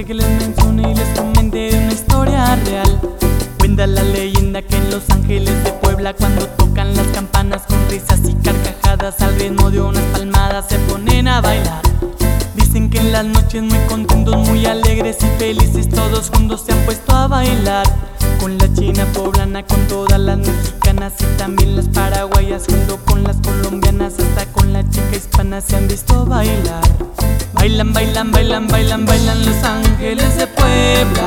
platiqué, que les mencioné y les comenté de una historia real. Cuenta la leyenda que en Los Ángeles de Puebla, cuando tocan las campanas con risas y carcajadas, al ritmo de unas palmadas se ponen a bailar. Dicen que en las noches muy contentos, muy alegres y felices, todos juntos se han puesto a bailar. Con la china poblana, con todas las mexicanas y también las paraguayas, junto con las colombianas, hasta con la chica hispana se han visto bailar. Bailan, bailan, bailan, bailan, bailan Los Ángeles de Puebla.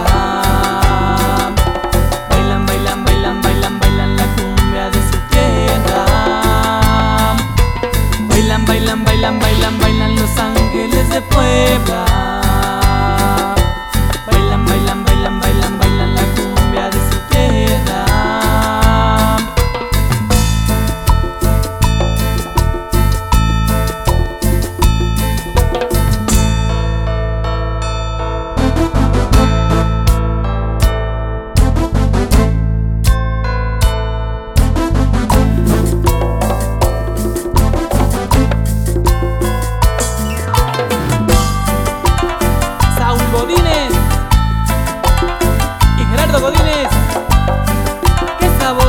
Bailan, bailan, bailan, bailan, bailan la cumbia de su tierra. Bailan, bailan, bailan, bailan, bailan Los Ángeles de Puebla. Bailan, bailan, bailan, bailan, bailan la cumbia de su tierra. Godínez y Gerardo Godínez, ¡qué sabor!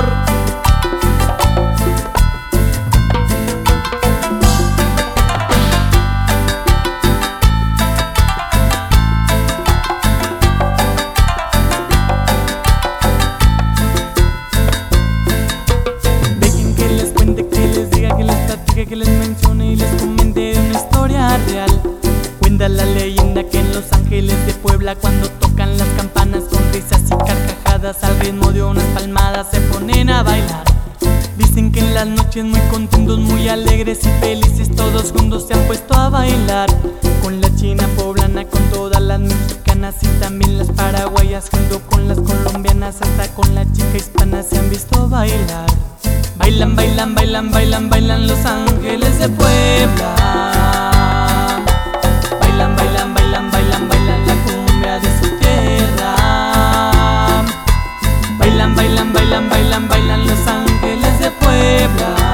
Dejen que les cuente, que les diga, que les platique, que les mencione y les comente de una historia real. Cuenta la leyenda que en Los Ángeles de Puebla, cuando tocan las campanas con risas y carcajadas, al ritmo de unas palmadas se ponen a bailar. Dicen que en las noches muy contentos, muy alegres y felices, todos juntos se han puesto a bailar. Con la china poblana, con todas las mexicanas y también las paraguayas, junto con las colombianas, hasta con la chica hispana se han visto bailar. Bailan, bailan, bailan, bailan, bailan Los Ángeles de Puebla. Bailan, bailan, bailan, bailan, bailan la cumbia de su tierra. Bailan, bailan, bailan, bailan, bailan Los Ángeles de Puebla.